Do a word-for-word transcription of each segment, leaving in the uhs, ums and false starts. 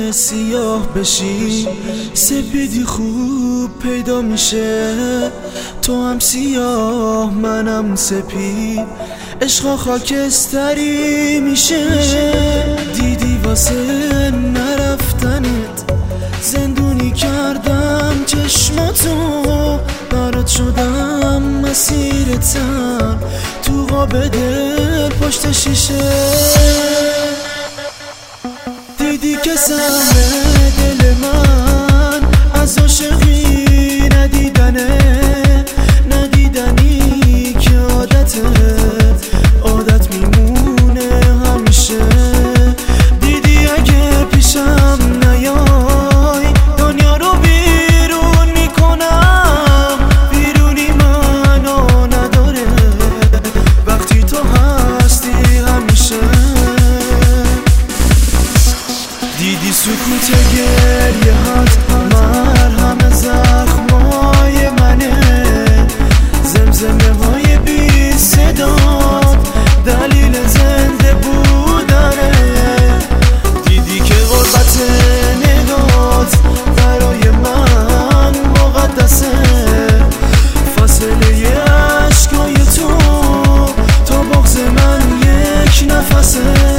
که سیاه بشی سپیدی خوب پیدا میشه. تو هم سیاه منم سپید، عشقا خاکستری میشه. دیدی واسه نرفتنت زندونی کردم چشماتو، برات شدم مسیرتم تو قاب دل پشت شیشه. دیدی که سهم دل من از عاشقی ندیدنه، ندیدنی که عادته عادت میمونه همیشه. دیدی اگه پیشم نیای دنیا رو بیرون میکنم، بیرونی منو نداره وقتی تو هستی همیشه. دیدی سکوت گریه هات مرهم زخمای منه، زمزمه های بی صدا دلیل زنده بودنه. دیدی که غربت نگات برای من مقدسه، فاصله عشقای تو تا بغض من یک نفسه.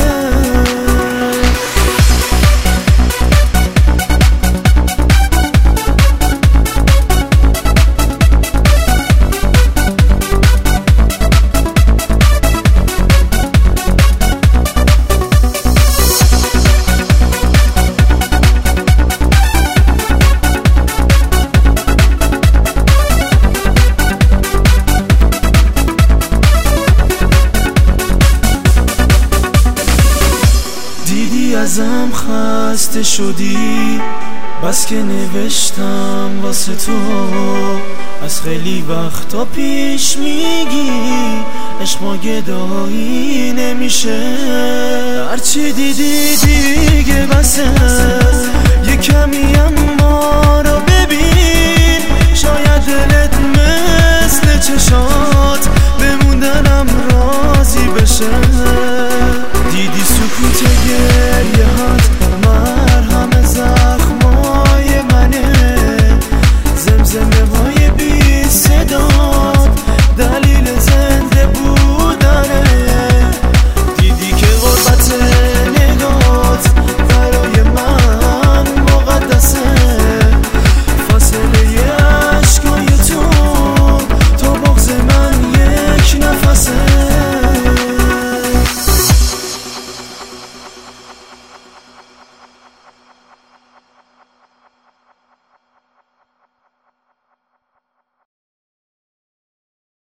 دیدی ازم خسته شدی بس که نوشتم واسه تو، از خیلی وقتا پیش میگی عشق ما گدایی نمیشه. هرچی دیدی دیگه بسه، یه کمی اما رو ببین، شاید دلت مثل چشات بموندنم راضی بشه.